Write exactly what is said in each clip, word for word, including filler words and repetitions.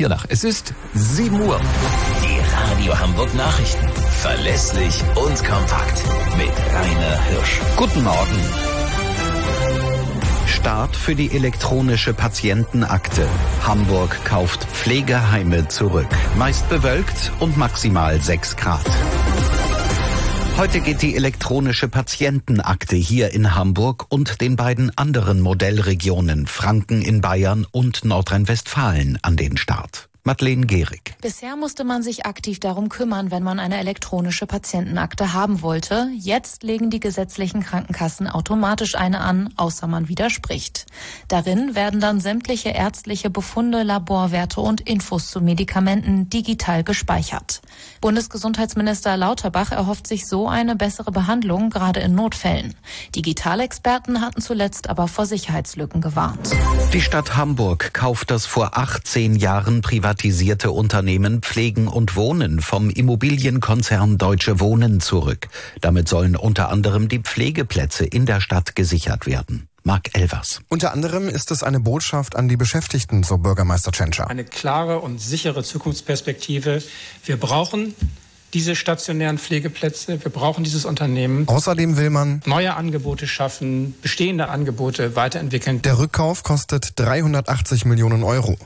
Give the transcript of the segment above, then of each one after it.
Tiernach. Es ist sieben Uhr. Die Radio Hamburg Nachrichten. Verlässlich und kompakt. Mit Rainer Hirsch. Guten Morgen. Start für die elektronische Patientenakte. Hamburg kauft Pflegeheime zurück. Meist bewölkt und maximal sechs Grad. Heute geht die elektronische Patientenakte hier in Hamburg und den beiden anderen Modellregionen Franken in Bayern und Nordrhein-Westfalen an den Start. Madeleine Gehrig. Bisher musste man sich aktiv darum kümmern, wenn man eine elektronische Patientenakte haben wollte. Jetzt legen die gesetzlichen Krankenkassen automatisch eine an, außer man widerspricht. Darin werden dann sämtliche ärztliche Befunde, Laborwerte und Infos zu Medikamenten digital gespeichert. Bundesgesundheitsminister Lauterbach erhofft sich so eine bessere Behandlung, gerade in Notfällen. Digitalexperten hatten zuletzt aber vor Sicherheitslücken gewarnt. Die Stadt Hamburg kauft das vor achtzehn Jahren privatisierte Unternehmen Pflegen und Wohnen vom Immobilienkonzern Deutsche Wohnen zurück. Damit sollen unter anderem die Pflegeplätze in der Stadt gesichert werden. Marc Elvers. Unter anderem ist es eine Botschaft an die Beschäftigten, so Bürgermeister Tschentscher. Eine klare und sichere Zukunftsperspektive. Wir brauchen diese stationären Pflegeplätze, wir brauchen dieses Unternehmen. Außerdem will man neue Angebote schaffen, bestehende Angebote weiterentwickeln. Der Rückkauf kostet dreihundertachtzig Millionen Euro.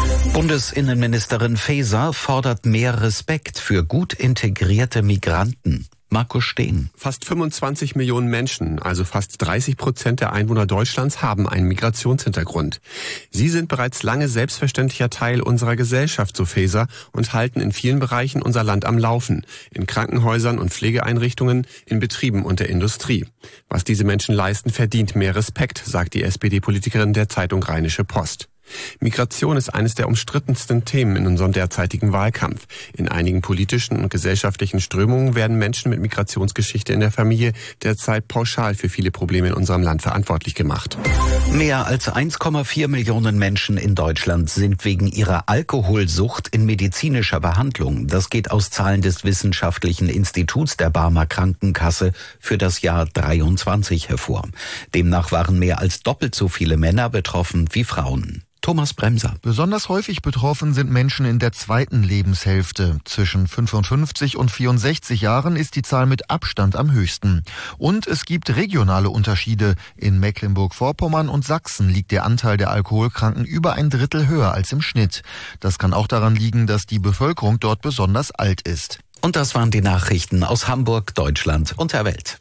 Bundesinnenministerin Faeser fordert mehr Respekt für gut integrierte Migranten. Markus Steen. Fast fünfundzwanzig Millionen Menschen, also fast dreißig Prozent der Einwohner Deutschlands, haben einen Migrationshintergrund. Sie sind bereits lange selbstverständlicher Teil unserer Gesellschaft, so Faeser, und halten in vielen Bereichen unser Land am Laufen. In Krankenhäusern und Pflegeeinrichtungen, in Betrieben und der Industrie. Was diese Menschen leisten, verdient mehr Respekt, sagt die S P D-Politikerin der Zeitung Rheinische Post. Migration ist eines der umstrittensten Themen in unserem derzeitigen Wahlkampf. In einigen politischen und gesellschaftlichen Strömungen werden Menschen mit Migrationsgeschichte in der Familie derzeit pauschal für viele Probleme in unserem Land verantwortlich gemacht. Mehr als eins Komma vier Millionen Menschen in Deutschland sind wegen ihrer Alkoholsucht in medizinischer Behandlung. Das geht aus Zahlen des Wissenschaftlichen Instituts der Barmer Krankenkasse für das Jahr dreiundzwanzig hervor. Demnach waren mehr als doppelt so viele Männer betroffen wie Frauen. Thomas Bremser. Besonders häufig betroffen sind Menschen in der zweiten Lebenshälfte. Zwischen fünfundfünfzig und vierundsechzig Jahren ist die Zahl mit Abstand am höchsten. Und es gibt regionale Unterschiede. In Mecklenburg-Vorpommern und Sachsen liegt der Anteil der Alkoholkranken über ein Drittel höher als im Schnitt. Das kann auch daran liegen, dass die Bevölkerung dort besonders alt ist. Und das waren die Nachrichten aus Hamburg, Deutschland und der Welt.